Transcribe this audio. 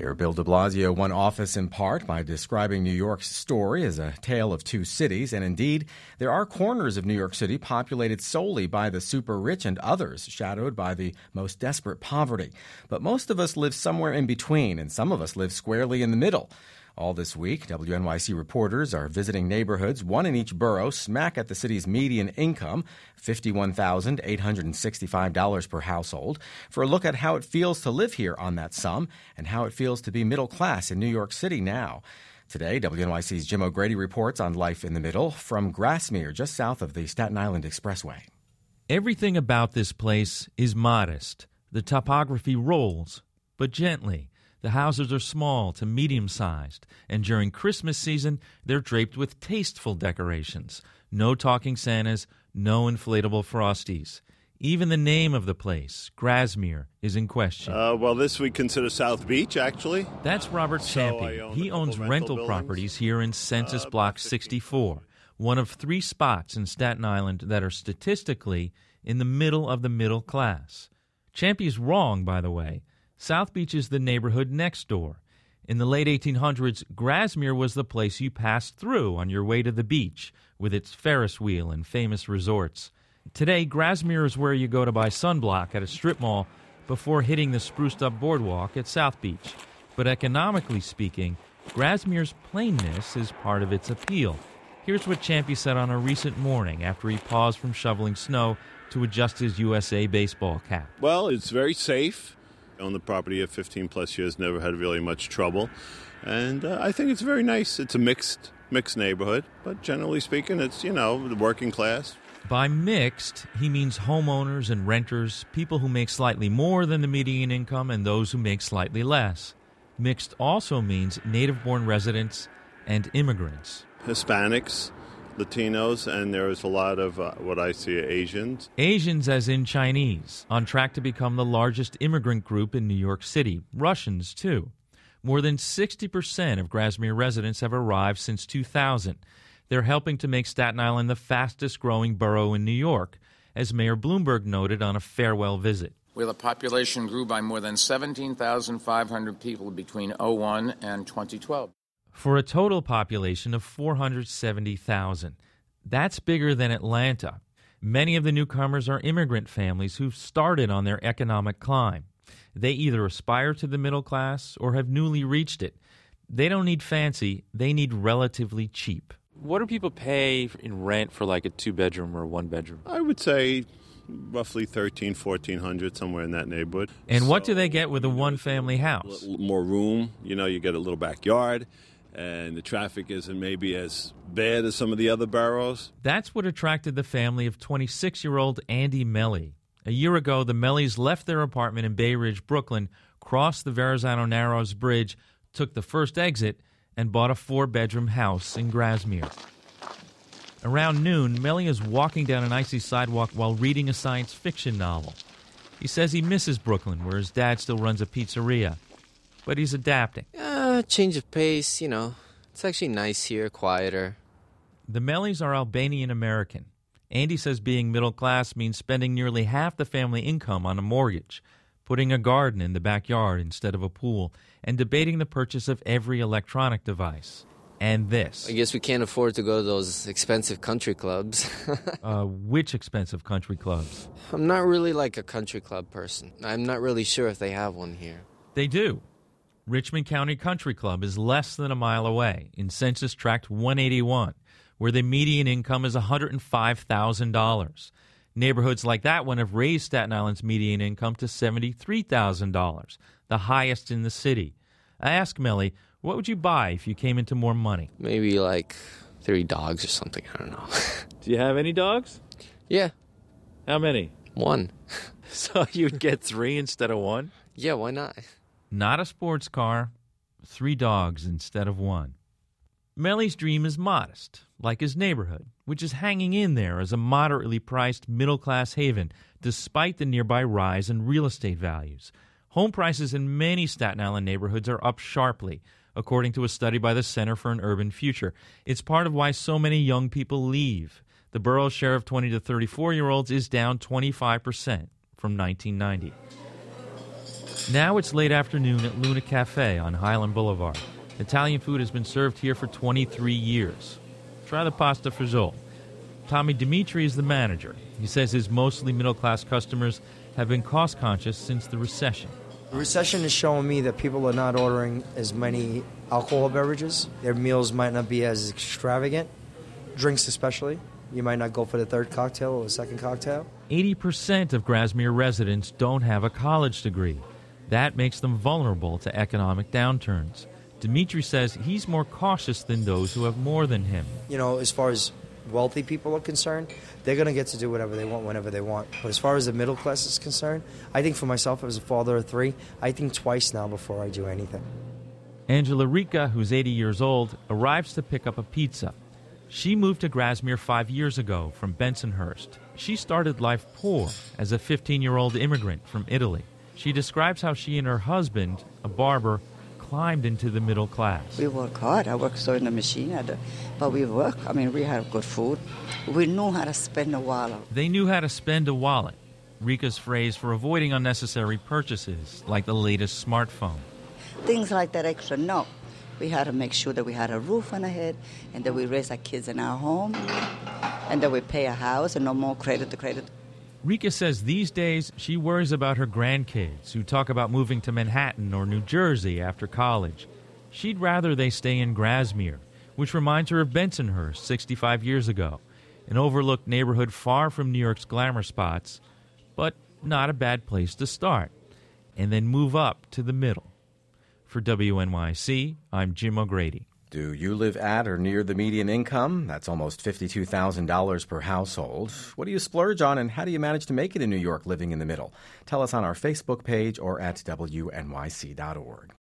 Mayor Bill de Blasio won office in part by describing New York's story as a tale of two cities. And indeed, there are corners of New York City populated solely by the super rich and others shadowed by the most desperate poverty. But most of us live somewhere in between, and some of us live squarely in the middle. All this week, WNYC reporters are visiting neighborhoods, one in each borough, smack at the city's median income, $51,865 per household, for a look at how it feels to live here on that sum and how it feels to be middle class in New York City now. Today, WNYC's Jim O'Grady reports on life in the middle from Grassmere, just south of the Staten Island Expressway. Everything about this place is modest. The topography rolls, but gently. The houses are small to medium-sized, and during Christmas season, they're draped with tasteful decorations. No talking Santas, no inflatable Frosties. Even the name of the place, Grassmere, is in question. Well, this we consider South Beach, actually. That's Robert Champy. He owns rental properties here in Census Block 64, one of 3 spots in Staten Island that are statistically in the middle of the middle class. Champy's wrong, by the way. South Beach is the neighborhood next door. In the late 1800s, Grassmere was the place you passed through on your way to the beach, with its Ferris wheel and famous resorts. Today, Grassmere is where you go to buy sunblock at a strip mall before hitting the spruced-up boardwalk at South Beach. But economically speaking, Grassmere's plainness is part of its appeal. Here's what Champy said on a recent morning after he paused from shoveling snow to adjust his USA baseball cap. Well, it's very safe. On the property of 15-plus years, never had really much trouble. And I think it's very nice. It's a mixed neighborhood. But generally speaking, it's, the working class. By mixed, he means homeowners and renters, people who make slightly more than the median income and those who make slightly less. Mixed also means native-born residents and immigrants. Hispanics, Latinos, and there is a lot of what I see Asians. Asians as in Chinese, on track to become the largest immigrant group in New York City. Russians, too. More than 60% of Grassmere residents have arrived since 2000. They're helping to make Staten Island the fastest-growing borough in New York, as Mayor Bloomberg noted on a farewell visit. Where the population grew by more than 17,500 people between 2001 and 2012. For a total population of 470,000. That's bigger than Atlanta. Many of the newcomers are immigrant families who've started on their economic climb. They either aspire to the middle class or have newly reached it. They don't need fancy, they need relatively cheap. What do people pay in rent for like a 2-bedroom or a 1-bedroom? I would say roughly $1,300, $1,400, somewhere in that neighborhood. And what do they get with a one-family house? More room, you get a little backyard. And the traffic isn't maybe as bad as some of the other boroughs. That's what attracted the family of 26-year-old Andy Melly. A year ago, the Mellys left their apartment in Bay Ridge, Brooklyn, crossed the Verrazano Narrows Bridge, took the first exit, and bought a 4-bedroom house in Grassmere. Around noon, Melly is walking down an icy sidewalk while reading a science fiction novel. He says he misses Brooklyn, where his dad still runs a pizzeria. But he's adapting. Change of pace, It's actually nice here, quieter. The Mellys are Albanian-American. Andy says being middle class means spending nearly half the family income on a mortgage, putting a garden in the backyard instead of a pool, and debating the purchase of every electronic device. And this. I guess we can't afford to go to those expensive country clubs. Which expensive country clubs? I'm not really like a country club person. I'm not really sure if they have one here. They do. Richmond County Country Club is less than a mile away in Census Tract 181, where the median income is $105,000. Neighborhoods like that one have raised Staten Island's median income to $73,000, the highest in the city. I asked Melly, what would you buy if you came into more money? Maybe like 3 dogs or something, I don't know. Do you have any dogs? Yeah. How many? 1. So you'd get 3 instead of 1? Yeah, why not? Not a sports car, 3 dogs instead of 1. Melly's dream is modest, like his neighborhood, which is hanging in there as a moderately priced middle-class haven despite the nearby rise in real estate values. Home prices in many Staten Island neighborhoods are up sharply, according to a study by the Center for an Urban Future. It's part of why so many young people leave. The borough's share of 20 to 34-year-olds is down 25% from 1990. Now it's late afternoon at Luna Cafe on Highland Boulevard. Italian food has been served here for 23 years. Try the pasta fagioli. Tommy Dimitri is the manager. He says his mostly middle-class customers have been cost-conscious since the recession. The recession is showing me that people are not ordering as many alcohol beverages. Their meals might not be as extravagant, drinks especially. You might not go for the third cocktail or the second cocktail. 80% of Grasmere residents don't have a college degree. That makes them vulnerable to economic downturns. Dimitri says he's more cautious than those who have more than him. You know, as far as wealthy people are concerned, they're going to get to do whatever they want whenever they want. But as far as the middle class is concerned, I think for myself as a father of three, I think twice now before I do anything. Angela Rica, who's 80 years old, arrives to pick up a pizza. She moved to Grasmere 5 years ago from Bensonhurst. She started life poor as a 15-year-old immigrant from Italy. She describes how she and her husband, a barber, climbed into the middle class. We work hard. I work so in the machine, but we work. I mean, we have good food. We know how to spend a wallet. They knew how to spend a wallet, Rica's phrase for avoiding unnecessary purchases, like the latest smartphone. Things like that extra, no. We had to make sure that we had a roof on our head and that we raise our kids in our home and that we pay a house and no more credit to credit. Rica says these days she worries about her grandkids who talk about moving to Manhattan or New Jersey after college. She'd rather they stay in Grasmere, which reminds her of Bensonhurst 65 years ago, an overlooked neighborhood far from New York's glamour spots, but not a bad place to start, and then move up to the middle. For WNYC, I'm Jim O'Grady. Do you live at or near the median income? That's almost $52,000 per household. What do you splurge on, and how do you manage to make it in New York living in the middle? Tell us on our Facebook page or at WNYC.org.